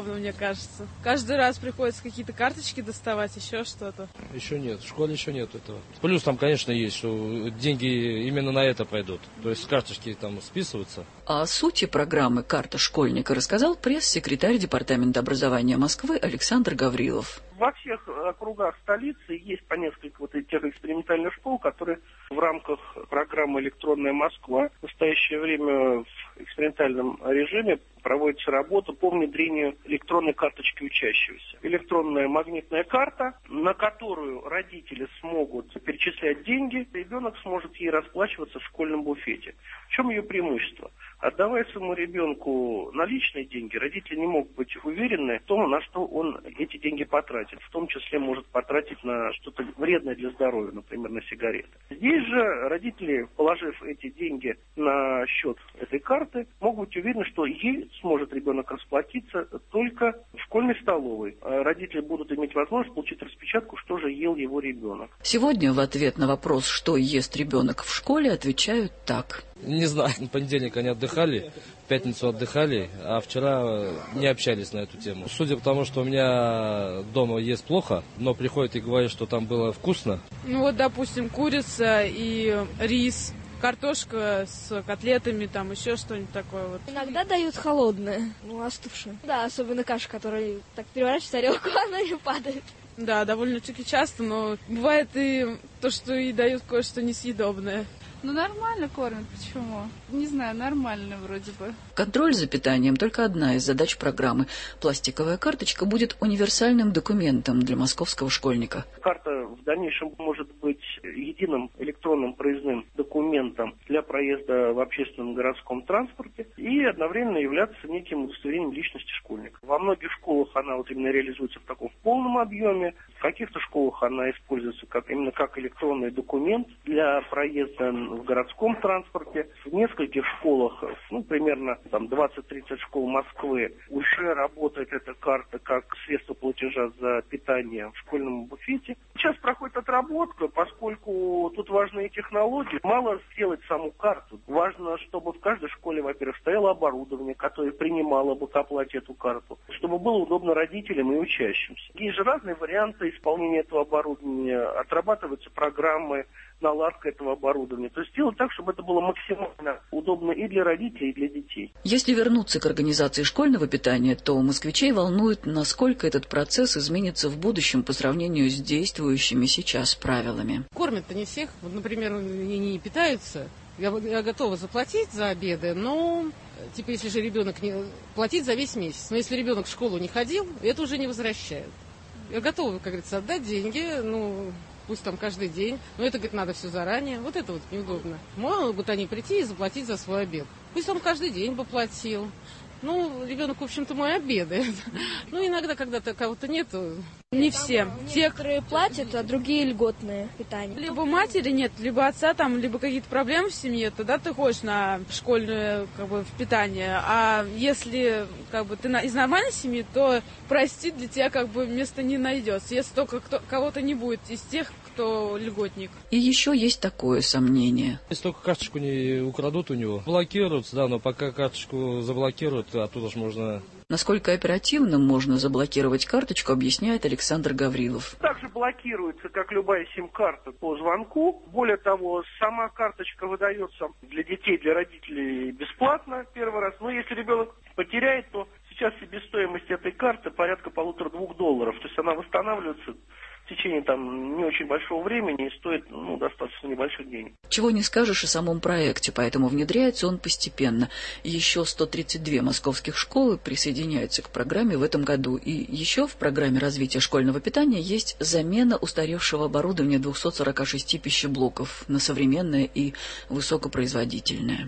неудобно, мне кажется. Каждый раз приходится какие-то карточки доставать, еще что-то. Еще нет, в школе еще нет этого. Плюс там, конечно, есть, что деньги именно на это пойдут. То есть карточки там списываются. О сути программы «Карта школьника» рассказал пресс-секретарь Департамента образования Москвы Александр Гаврилов. Во всех округах столицы есть по несколько вот этих экспериментальных школ, которые в рамках программы «Электронная Москва» в настоящее время в экспериментальном режиме проводится работа по внедрению электронной карточки учащегося. Электронная магнитная карта, на которую родители смогут перечислять деньги, ребенок сможет ей расплачиваться в школьном буфете. В чем ее преимущество? Отдавая своему ребенку наличные деньги, родители не могут быть уверены в том, на что он эти деньги потратит. В том числе может потратить на что-то вредное для здоровья, например, на сигареты. Здесь же родители, положив эти деньги на счет этой карты, могут быть уверены, что ей сможет ребенок расплатиться только в школьной столовой. Родители будут иметь возможность получить распечатку, что же ел его ребенок. Сегодня в ответ на вопрос, что ест ребенок в школе, отвечают так. Не знаю, в понедельник они отдыхали, в пятницу отдыхали, а вчера не общались на эту тему. Судя по тому, что у меня дома ест плохо, но приходят и говорят, что там было вкусно. Ну вот, допустим, курица и рис, картошка с котлетами, там еще что-нибудь такое вот. Иногда дают холодное, остывшее. Да, особенно каша, которая так переворачивается в тарелку, она и падает. Да, довольно-таки часто, но бывает и то, что и дают кое-что несъедобное. Ну, нормально кормят, почему? Не знаю, нормально вроде бы. Контроль за питанием – только одна из задач программы. Пластиковая карточка будет универсальным документом для московского школьника. Карта в дальнейшем может быть единым электронным проездным документом для проезда в общественном городском транспорте и одновременно являться неким удостоверением личности школьника. Во многих школах она вот именно реализуется в таком полном объеме, в каких-то школах она используется именно как электронный документ для проезда в городском транспорте. В нескольких школах, примерно 20-30 школ Москвы, уже работает эта карта как средство платежа за питание в школьном буфете. Сейчас проходит отработка, поскольку тут важны и технологии. Мало сделать саму карту. Важно, чтобы в каждой школе, во-первых, стояло оборудование, которое принимало бы к оплате эту карту, чтобы было удобно родителям и учащимся. Есть же разные варианты исполнения этого оборудования. Отрабатываются программы, наладка этого оборудования. То есть сделать так, чтобы это было максимально удобно и для родителей, и для детей. Если вернуться к организации школьного питания, то москвичей волнует, насколько этот процесс изменится в будущем по сравнению с действующими сейчас правилами. Кормят-то не всех. Вот, например, не питаются. Я готова заплатить за обеды, но если же ребенок не платить за весь месяц. Но если ребенок в школу не ходил, это уже не возвращают. Я готова, как говорится, отдать деньги, пусть там каждый день, но это, говорит, надо все заранее. Вот это вот неудобно. Могут они прийти и заплатить за свой обед. Пусть он каждый день поплатил. Ребенок, в общем-то, мой обедает. Иногда, когда-то кого-то нету. Не все. Некоторые платят, а другие льготное питание. Либо матери нет, либо отца, либо какие-то проблемы в семье, тогда ты ходишь на школьное питание. А если ты из нормальной семьи, то простить для тебя места не найдется. Если только кого-то не будет из тех, кто льготник. И еще есть такое сомнение. Если только карточку не украдут у него, блокируются, да, но пока карточку заблокируют, оттуда же можно... Насколько оперативно можно заблокировать карточку, объясняет Александр Гаврилов. Также блокируется, как любая сим-карта, по звонку. Более того, сама карточка выдается для детей, для родителей бесплатно первый раз. Но если ребенок потеряет, то сейчас себестоимость этой карты порядка $1,5–2. То есть она восстанавливается в течение не очень большого времени и стоит достаточно небольших денег. Чего не скажешь о самом проекте, поэтому внедряется он постепенно. Еще 132 московских школы присоединяются к программе в этом году. И еще в программе развития школьного питания есть замена устаревшего оборудования 246 пищеблоков на современное и высокопроизводительное.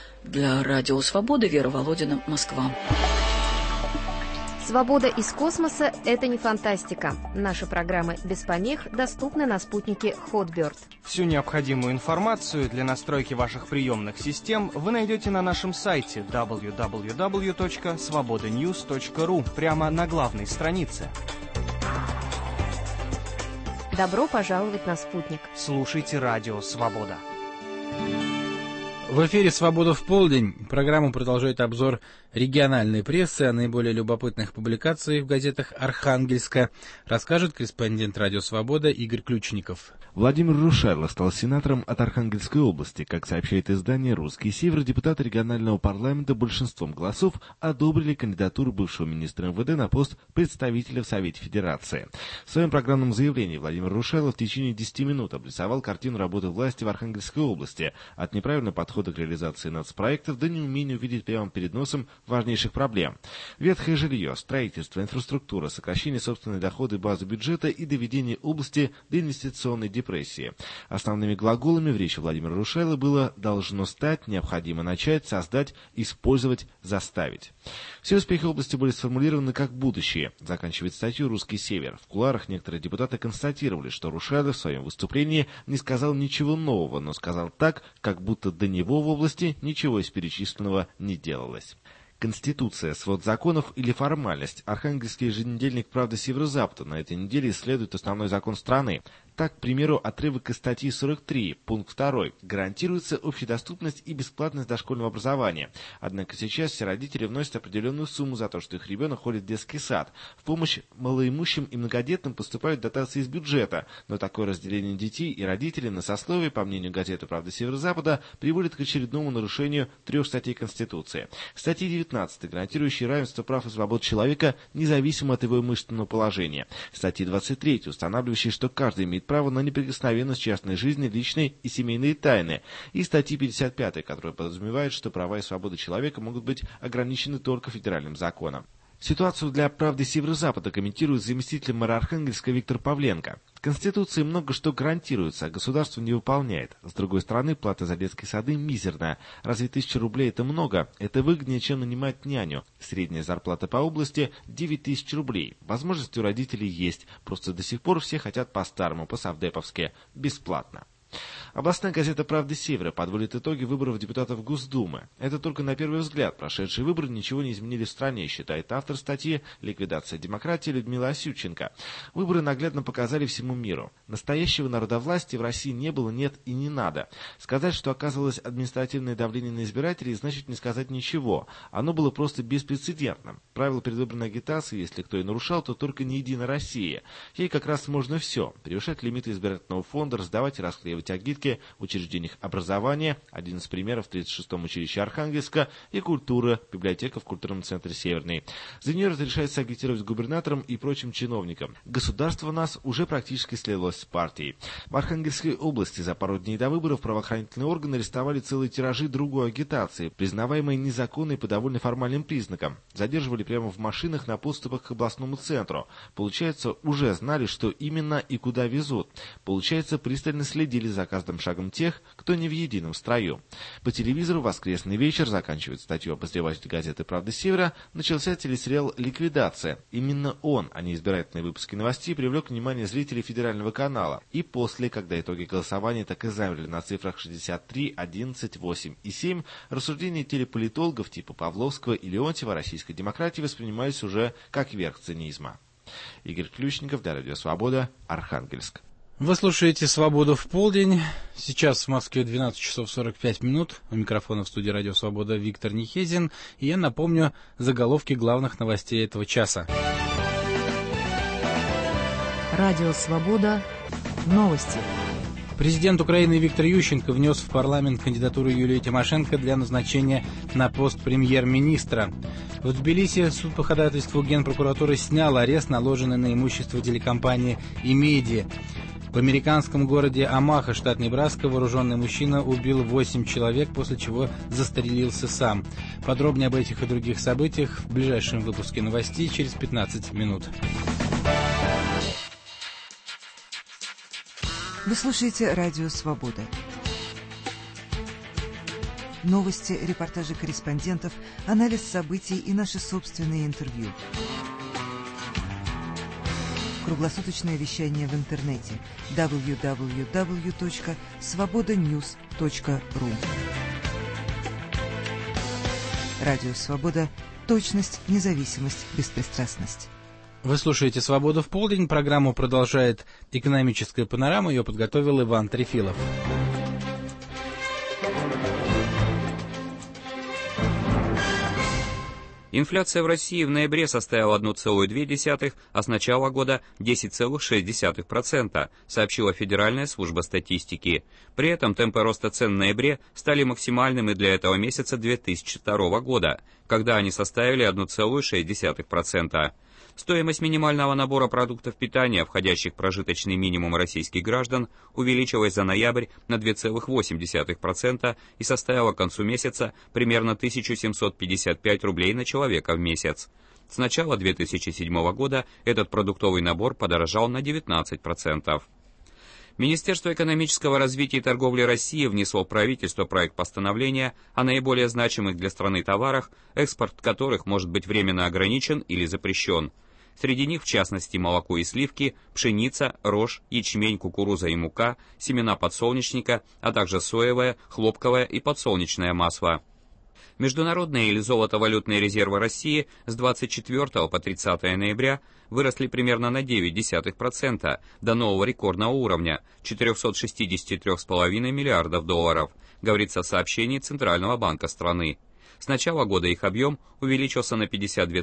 Для Радио Свобода Вера Володина, Москва. Свобода из космоса – это не фантастика. Наши программы без помех доступны на спутнике Hotbird. Всю необходимую информацию для настройки ваших приемных систем вы найдете на нашем сайте www.svobodanews.ru прямо на главной странице. Добро пожаловать на спутник. Слушайте Радио Свобода. В эфире «Свобода в полдень». Программу продолжает обзор региональной прессы, о наиболее любопытных публикациях в газетах Архангельска. Расскажет корреспондент «Радио Свобода» Игорь Ключников. Владимир Рушайло стал сенатором от Архангельской области. Как сообщает издание «Русский Север», депутаты регионального парламента большинством голосов одобрили кандидатуру бывшего министра МВД на пост представителя в Совете Федерации. В своем программном заявлении Владимир Рушайло в течение 10 минут обрисовал картину работы власти в Архангельской области, от неправильного подхода к реализации нацпроектов до неумения увидеть прямо перед носом важнейших проблем. Ветхое жилье, строительство, инфраструктура, сокращение собственной дохода и базы бюджета и доведение области до инвестиционной депрессии. Основными глаголами в речи Владимира Рушайло было «должно стать», «необходимо начать», «создать», «использовать», «заставить». Все успехи области были сформулированы как будущее, заканчивает статью «Русский Север». В кулуарах некоторые депутаты констатировали, что Рушайло в своем выступлении не сказал ничего нового, но сказал так, как будто до него в области ничего из перечисленного не делалось. Конституция, свод законов или формальность. Архангельский еженедельник «Правда Северо-Запада» на этой неделе исследует основной закон страны. Так, к примеру, отрывок из статьи 43, пункт 2. Гарантируется общедоступность и бесплатность дошкольного образования. Однако сейчас все родители вносят определенную сумму за то, что их ребенок ходит в детский сад. В помощь малоимущим и многодетным поступают дотации из бюджета. Но такое разделение детей и родителей на сословие, по мнению газеты «Правда Северо-Запада», приводит к очередному нарушению 3 статей Конституции. Статьи 19, гарантирующие равенство прав и свобод человека, независимо от его имущественного положения. Статьи 23, устанавливающие, что каждый имеет право на неприкосновенность частной жизни, личной и семейной тайны, и статьи 55, которая подразумевает, что права и свободы человека могут быть ограничены только федеральным законом. Ситуацию для «Правды Северо-Запада» комментирует заместитель мэра Архангельска Виктор Павленко. В Конституции много что гарантируется, а государство не выполняет. С другой стороны, плата за детские сады мизерная. Разве 1000 рублей это много? Это выгоднее, чем нанимать няню. Средняя зарплата по области 9000 рублей. Возможности у родителей есть, просто до сих пор все хотят по-старому, по-совдеповски, бесплатно. Областная газета «Правда Севера» подводит итоги выборов депутатов Госдумы. Это только на первый взгляд. Прошедшие выборы ничего не изменили в стране, считает автор статьи «Ликвидация демократии» Людмила Осюченко. Выборы наглядно показали всему миру. Настоящего народовластия в России не было, нет и не надо. Сказать, что оказывалось административное давление на избирателей, значит не сказать ничего. Оно было просто беспрецедентным. Правила предвыборной агитации, если кто и нарушал, то только не «Единая Россия». Ей как раз можно все. Превышать лимиты избирательного фонда, раздавать и расклеивать агитки в учреждениях образования, один из примеров в 36-м училище Архангельска, и культура, библиотека в культурном центре Северный. За нее разрешается агитировать губернаторам и прочим чиновникам. Государство нас уже практически слилось с партией. В Архангельской области за пару дней до выборов правоохранительные органы арестовали целые тиражи другой агитации, признаваемой незаконной по довольно формальным признакам. Задерживали прямо в машинах на подступах к областному центру. Получается, уже знали, что именно и куда везут. Получается, пристально следили за каждым шагом тех, кто не в едином строю. По телевизору «Воскресный вечер», заканчивает статью обозреватель газеты «Правда Севера», начался телесериал «Ликвидация». Именно он, а не избирательные выпуски новостей, привлек внимание зрителей федерального канала. И после, когда итоги голосования так и замерли на цифрах 63, 11, 8 и 7, рассуждения телеполитологов типа Павловского и Леонтьева российской демократии воспринимались уже как верх цинизма. Игорь Ключников, для Радио Свобода, Архангельск. Вы слушаете «Свободу в полдень». Сейчас в Москве 12 часов 45 минут. У микрофона в студии «Радио Свобода» Виктор Нехезин. И я напомню заголовки главных новостей этого часа. Радио Свобода. Новости. Президент Украины Виктор Ющенко внес в парламент кандидатуру Юлии Тимошенко для назначения на пост премьер-министра. В Тбилиси суд по ходатайству Генпрокуратуры снял арест, наложенный на имущество телекомпании «Имеди». В американском городе Омаха, штат Небраска, вооруженный мужчина убил 8 человек, после чего застрелился сам. Подробнее об этих и других событиях в ближайшем выпуске новостей через 15 минут. Вы слушаете «Радио Свобода». Новости, репортажи корреспондентов, анализ событий и наши собственные интервью. Круглосуточное вещание в интернете www.svobodanews.ru. Радио Свобода. Точность, независимость, беспристрастность. Вы слушаете «Свободу в полдень». Программу продолжает «Экономическая панорама». Ее подготовил Иван Трефилов. Инфляция в России в ноябре составила 1,2%, а с начала года 10,6%, сообщила Федеральная служба статистики. При этом темпы роста цен в ноябре стали максимальными для этого месяца 2002 года, когда они составили 1,6%. Стоимость минимального набора продуктов питания, входящих в прожиточный минимум российских граждан, увеличилась за ноябрь на 2,8% и составила к концу месяца примерно 1755 рублей на человека в месяц. С начала 2007 года этот продуктовый набор подорожал на 19%. Министерство экономического развития и торговли России внесло в правительство проект постановления о наиболее значимых для страны товарах, экспорт которых может быть временно ограничен или запрещен. Среди них, в частности, молоко и сливки, пшеница, рожь, ячмень, кукуруза и мука, семена подсолнечника, а также соевое, хлопковое и подсолнечное масло. Международные или золотовалютные резервы России с 24 по 30 ноября выросли примерно на 0,9% до нового рекордного уровня – 463,5 миллиардов долларов, говорится в сообщении Центрального банка страны. С начала года их объем увеличился на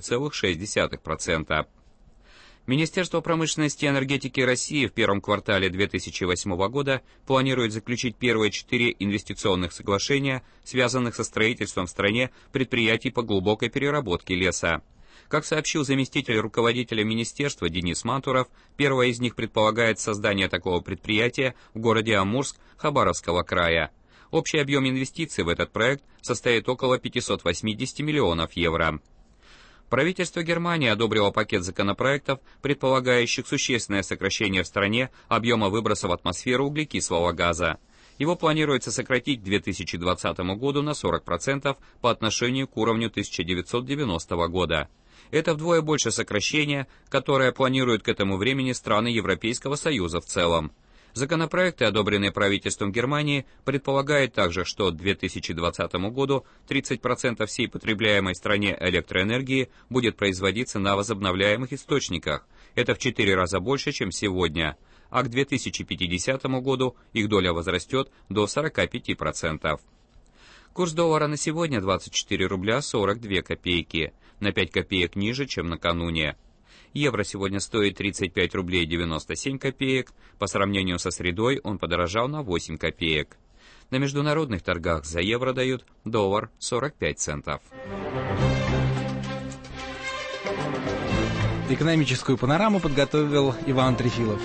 52,6%. Министерство промышленности и энергетики России в первом квартале 2008 года планирует заключить первые 4 инвестиционных соглашения, связанных со строительством в стране предприятий по глубокой переработке леса. Как сообщил заместитель руководителя министерства Денис Мантуров, первое из них предполагает создание такого предприятия в городе Амурск Хабаровского края. Общий объем инвестиций в этот проект составит около 580 миллионов евро. Правительство Германии одобрило пакет законопроектов, предполагающих существенное сокращение в стране объема выброса в атмосферу углекислого газа. Его планируется сократить к 2020 году на 40% по отношению к уровню 1990 года. Это вдвое больше сокращения, которое планируют к этому времени страны Европейского Союза в целом. Законопроекты, одобренные правительством Германии, предполагают также, что к 2020 году 30% всей потребляемой в стране электроэнергии будет производиться на возобновляемых источниках. Это в 4 раза больше, чем сегодня. А к 2050 году их доля возрастет до 45%. Курс доллара на сегодня 24 рубля 42 копейки, на 5 копеек ниже, чем накануне. Евро сегодня стоит 35 рублей 97 копеек, по сравнению со средой он подорожал на 8 копеек. На международных торгах за евро дают доллар 45 центов. Экономическую панораму подготовил Иван Трефилов.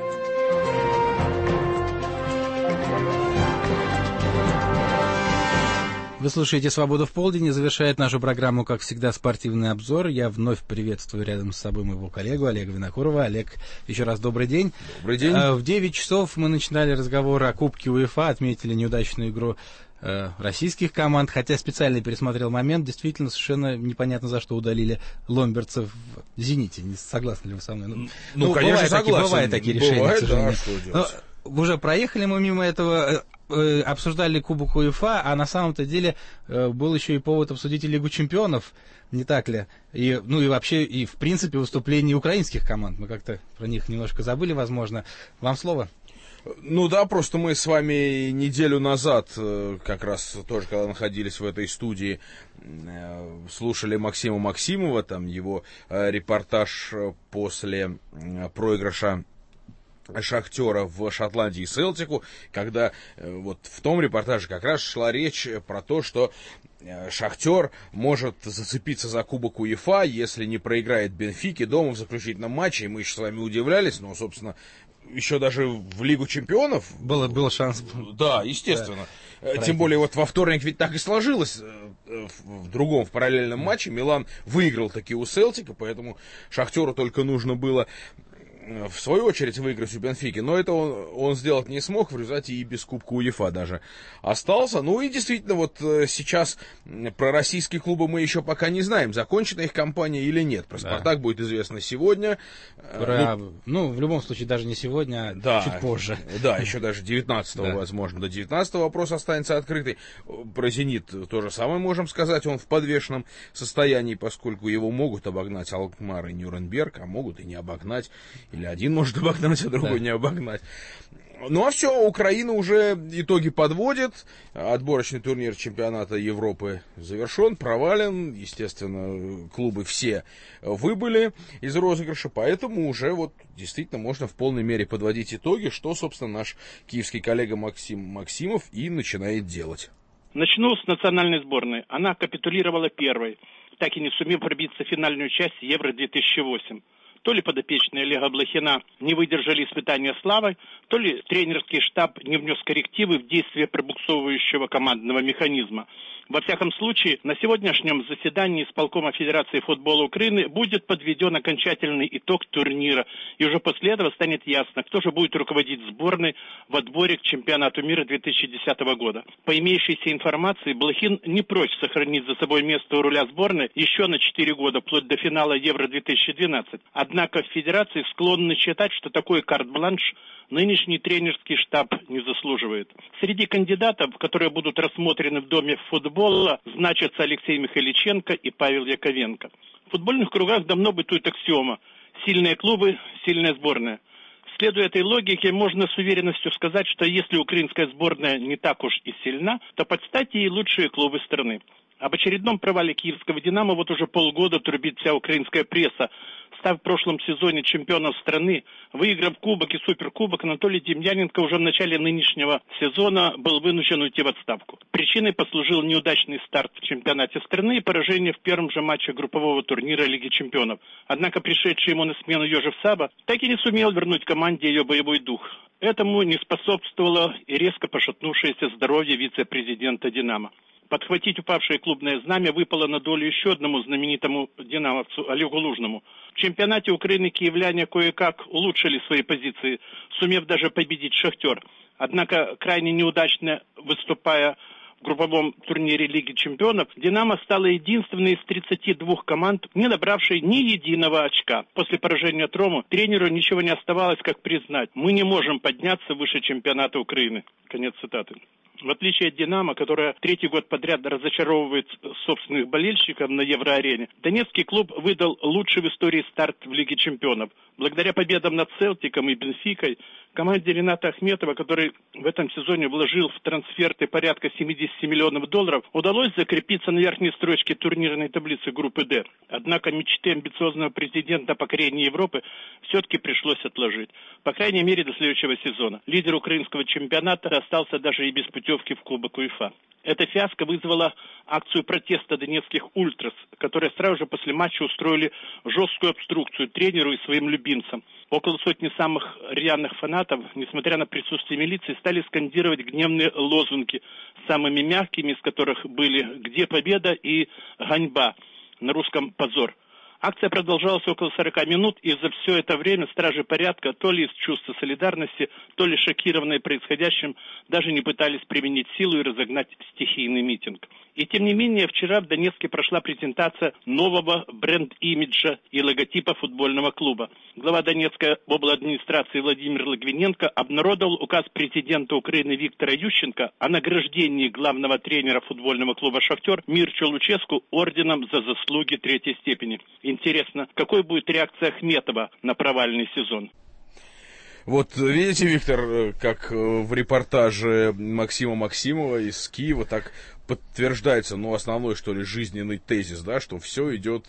Вы слушаете «Свободу в полдень» и завершает нашу программу, как всегда, спортивный обзор. Я вновь приветствую рядом с собой моего коллегу Олега Винокурова. Олег, еще раз добрый день. Добрый день. В 9 часов мы начинали разговор о Кубке УЕФА, отметили неудачную игру российских команд, хотя специально пересмотрел момент, действительно совершенно непонятно, за что удалили ломберцев в «Зените». Не согласны ли вы со мной? Ну конечно, согласен. Бывают такие решения, бывает, к сожалению. Да, что делать? Уже проехали мы мимо этого, обсуждали Кубок УЕФА, а на самом-то деле был еще и повод обсудить и Лигу чемпионов, не так ли? И, ну и вообще, и в принципе, выступления украинских команд. Мы как-то про них немножко забыли, возможно. Вам слово. Ну да, просто мы с вами неделю назад, как раз тоже, когда находились в этой студии, слушали Максима Максимова, там его репортаж после проигрыша Шахтера в Шотландии и Селтику, когда вот в том репортаже как раз шла речь про то, что Шахтер может зацепиться за Кубок УЕФА, если не проиграет Бенфике дома в заключительном матче, и мы еще с вами удивлялись, но, собственно, еще даже в Лигу чемпионов... Был шанс. Да, естественно. Да. Тем более вот во вторник ведь так и сложилось. В другом, в параллельном матче Милан выиграл таки у Селтика, поэтому Шахтеру только нужно было в свою очередь выиграть у Бенфики, но это он сделать не смог, в результате и без Кубка УЕФА даже остался. Ну и действительно, вот сейчас про российские клубы мы еще пока не знаем, закончена их кампания или нет. Про «Спартак» будет известно сегодня. Ну, в любом случае, даже не сегодня, а да, чуть позже. Да, еще даже 19-го, возможно, до 19-го вопрос останется открытый. Про «Зенит» то же самое можем сказать, он в подвешенном состоянии, поскольку его могут обогнать Алкмар и Нюрнберг, а могут и не обогнать. или один может обогнать, а другой не обогнать. Ну а все, Украина уже итоги подводит. Отборочный турнир чемпионата Европы завершен, провален. Естественно, клубы все выбыли из розыгрыша, поэтому уже вот действительно можно в полной мере подводить итоги, что, собственно, наш киевский коллега Максим Максимов и начинает делать. Начну с национальной сборной. Она капитулировала первой, так и не сумев пробиться в финальную часть Евро-2008. То ли подопечные Олега Блохина не выдержали испытания славы, то ли тренерский штаб не внес коррективы в действие пробуксовывающего командного механизма. Во всяком случае, на сегодняшнем заседании исполкома Федерации футбола Украины будет подведен окончательный итог турнира. И уже после этого станет ясно, кто же будет руководить сборной в отборе к чемпионату мира 2010 года. По имеющейся информации, Блохин не прочь сохранить за собой место у руля сборной еще на 4 года, вплоть до финала Евро-2012. Однако в Федерации склонны считать, что такой карт-бланш нынешний тренерский штаб не заслуживает. Среди кандидатов, которые будут рассмотрены в Доме футбола, значатся Алексей Михайличенко и Павел Яковенко. В футбольных кругах давно бытует аксиома: сильные клубы, сильная сборная. Следуя этой логике, можно с уверенностью сказать, что если украинская сборная не так уж и сильна, то под стать ей лучшие клубы страны. Об очередном провале киевского «Динамо» вот уже полгода трубит вся украинская пресса. Став в прошлом сезоне чемпионом страны, выиграв кубок и суперкубок, Анатолий Демьяненко уже в начале нынешнего сезона был вынужден уйти в отставку. Причиной послужил неудачный старт в чемпионате страны и поражение в первом же матче группового турнира Лиги чемпионов. Однако пришедший ему на смену Йожеф Саба так и не сумел вернуть команде ее боевой дух. Этому не способствовало и резко пошатнувшееся здоровье вице-президента «Динамо». Подхватить упавшее клубное знамя выпало на долю еще одному знаменитому динамовцу Олегу Лужному. В чемпионате Украины киевляне кое-как улучшили свои позиции, сумев даже победить «Шахтер». Однако, крайне неудачно выступая в групповом турнире Лиги чемпионов, «Динамо» стала единственной из 32 команд, не набравшей ни единого очка. После поражения от Рому тренеру ничего не оставалось, как признать: мы не можем подняться выше чемпионата Украины. Конец цитаты. В отличие от «Динамо», которая третий год подряд разочаровывает собственных болельщиков на Евроарене, донецкий клуб выдал лучший в истории старт в Лиге чемпионов. Благодаря победам над «Селтиком» и «Бенфикой», команде Рената Ахметова, который в этом сезоне вложил в трансферты порядка $70 миллионов, удалось закрепиться на верхней строчке турнирной таблицы группы «Д». Однако мечты амбициозного президента о покорении Европы все-таки пришлось отложить. По крайней мере, до следующего сезона. Лидер украинского чемпионата остался даже и без путевки в Кубок УЕФА. Эта фиаско вызвала акцию протеста донецких ультрас, которые сразу же после матча устроили жесткую обструкцию тренеру и своим любимцам. Около сотни самых рьяных фанатов, несмотря на присутствие милиции, стали скандировать гневные лозунги, самыми мягкими из которых были «Где победа?» и «Ганьба», на русском «Позор». Акция продолжалась около 40 минут, и за все это время стражи порядка, то ли из чувства солидарности, то ли шокированные происходящим, даже не пытались применить силу и разогнать стихийный митинг. И тем не менее, вчера в Донецке прошла презентация нового бренд-имиджа и логотипа футбольного клуба. Глава Донецкой обладминистрации Владимир Логвиненко обнародовал указ президента Украины Виктора Ющенко о награждении главного тренера футбольного клуба «Шахтер» Мирчо Луческу орденом за заслуги 3-й степени. Интересно, какой будет реакция Ахметова на провальный сезон? Вот видите, Виктор, как в репортаже Максима Максимова из Киева так подтверждается, основной, что ли, жизненный тезис, да, что все идет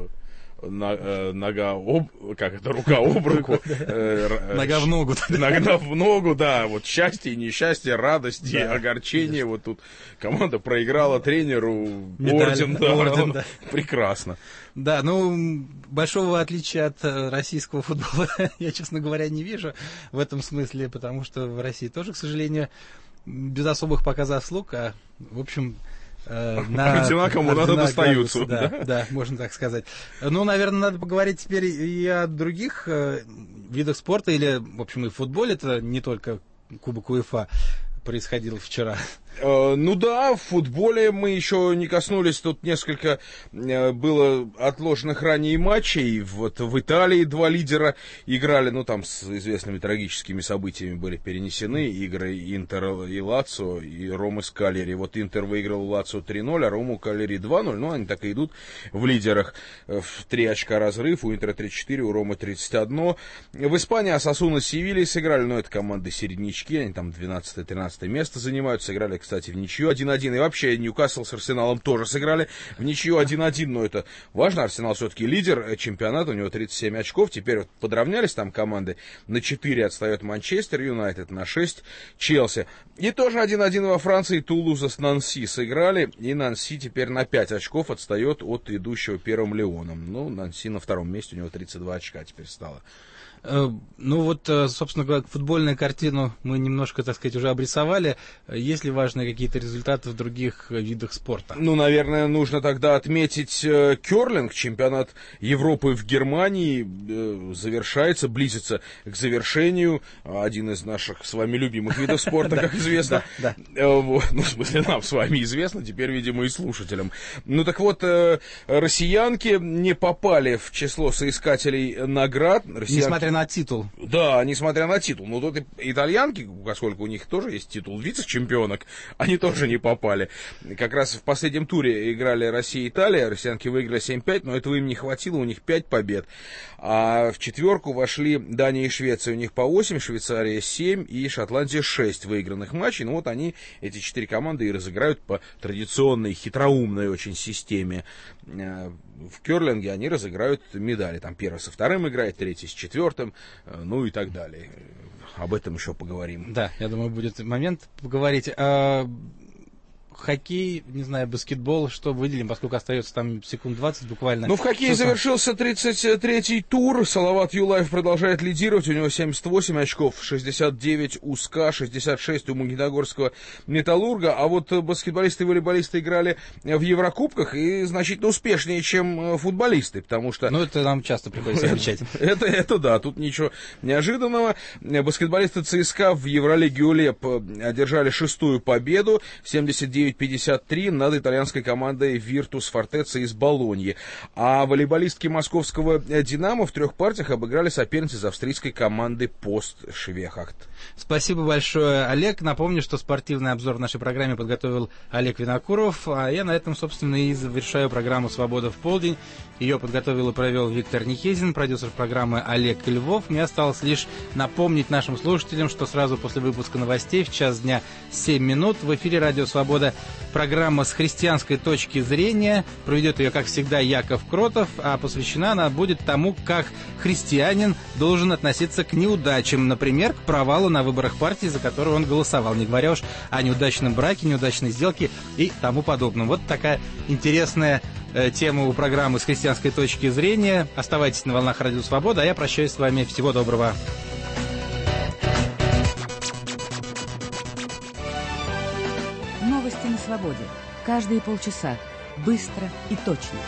рука об руку. Нога в ногу. Нога в ногу, да, вот счастье, несчастье, радость и огорчение. Вот тут команда проиграла тренеру орден, да. Прекрасно. Да, большого отличия от российского футбола я, честно говоря, не вижу в этом смысле, потому что в России тоже, к сожалению, без особых пока заслуг, в общем... Одинаково надо достаются. Да, можно так сказать. Наверное, надо поговорить теперь и о других видах спорта, или, в общем, и в футболе. Это не только Кубок УЕФА происходил вчера. Ну да, в футболе мы еще не коснулись, тут несколько было отложенных ранее матчей. Вот в Италии 2 лидера играли, ну там с известными трагическими событиями были перенесены игры Интер и Лацио, и Ромы с Кальяри. Вот Интер выиграл Лацио 3-0, а Рому Кальяри 2-0, ну они так и идут в лидерах. В 3 очка разрыв, у Интера 34, у Ромы 31. В Испании Осасуна с Севильей сыграли, но это команды середнячки, они там 12-13 место занимают, сыграли, кстати, в ничью 1-1, и вообще Ньюкасл с Арсеналом тоже сыграли в ничью 1-1, но это важно, Арсенал все-таки лидер чемпионата, у него 37 очков, теперь вот подравнялись там команды, на 4 отстает Манчестер Юнайтед, на 6 Челси, и тоже 1-1 во Франции, Тулуза с Нанси сыграли, и Нанси теперь на 5 очков отстает от идущего первым Лионом, ну, Нанси на 2-м месте, у него 32 очка теперь стало. Ну вот, собственно говоря, футбольную картину мы немножко, так сказать, уже обрисовали. Есть ли важные какие-то результаты в других видах спорта? Ну, наверное, нужно тогда отметить керлинг. Чемпионат Европы в Германии завершается, близится к завершению. Один из наших с вами любимых видов спорта, как известно. Ну, в смысле, нам с вами известно, теперь, видимо, и слушателям. Ну, так вот, россиянки не попали в число соискателей наград. Несмотря на титул. Да, несмотря на титул. Ну, тут итальянки, поскольку у них тоже есть титул вице-чемпионок, они тоже не попали. Как раз в последнем туре играли Россия и Италия, россиянки выиграли 7-5, но этого им не хватило, у них 5 побед. А в четверку вошли Дания и Швеция, у них по 8, Швейцария 7 и Шотландия 6 выигранных матчей. Ну, вот они, эти 4 команды, и разыграют по традиционной, хитроумной очень системе. В керлинге они разыграют медали. Там первый со вторым играет, третий с четвертым, ну и так далее. Об этом еще поговорим. Да, я думаю, будет момент поговорить. Хоккей, не знаю, баскетбол, что выделим, поскольку остается там секунд 20 буквально. Ну, в хоккее завершился 33-й тур. Салават Юлаев продолжает лидировать. У него 78 очков, 69 у СКА, 66 у Магнитогорского Металлурга. А вот баскетболисты и волейболисты играли в Еврокубках и значительно успешнее, чем футболисты, потому что... Ну, это нам часто приходится отвечать. Это да, тут ничего неожиданного. Баскетболисты ЦСКА в Евролиге УЛЕП одержали 6-ю победу, 79-53 над итальянской командой Virtus Fortezza из Болоньи. А волейболистки московского «Динамо» в 3 партиях обыграли соперниц из австрийской команды «Пост Швехахт». Спасибо большое, Олег. Напомню, что спортивный обзор в нашей программе подготовил Олег Винокуров, а я на этом, собственно, и завершаю программу «Свобода в полдень». Ее подготовил и провел Виктор Нихезин, продюсер программы Олег Львов. Мне осталось лишь напомнить нашим слушателям, что сразу после выпуска новостей в 1 дня 7 минут в эфире «Радио Свобода» программа «С христианской точки зрения». Проведет ее, как всегда, Яков Кротов, а посвящена она будет тому, как христианин должен относиться к неудачам, например, к провалу на выборах партии, за которую он голосовал, не говоря уж о неудачном браке, неудачной сделке и тому подобном. Вот такая интересная тема у программы «С христианской точки зрения». Оставайтесь на волнах Радио Свобода, а я прощаюсь с вами. Всего доброго. Новости на свободе. Каждые полчаса. Быстро и точно.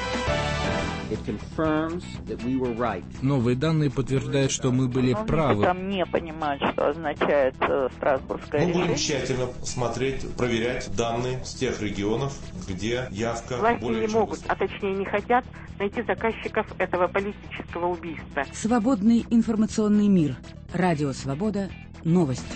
Новые данные подтверждают, что мы были правы. Там не понимают, что означает Страсбургское решение. Мы будем тщательно смотреть, проверять данные с тех регионов, где явка власти более не могут, а точнее не хотят найти заказчиков этого политического убийства. Свободный информационный мир. Радио Свобода. Новости.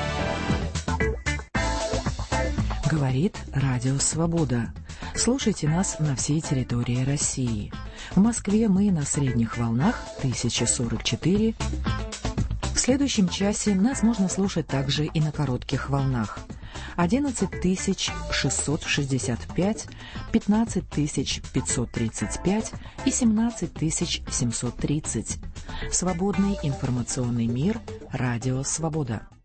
Говорит Радио Свобода. Слушайте нас на всей территории России. В Москве мы на средних волнах 1044. В следующем часе нас можно слушать также и на коротких волнах. 11665, 15535 и 17730. Свободный информационный мир. Радио Свобода.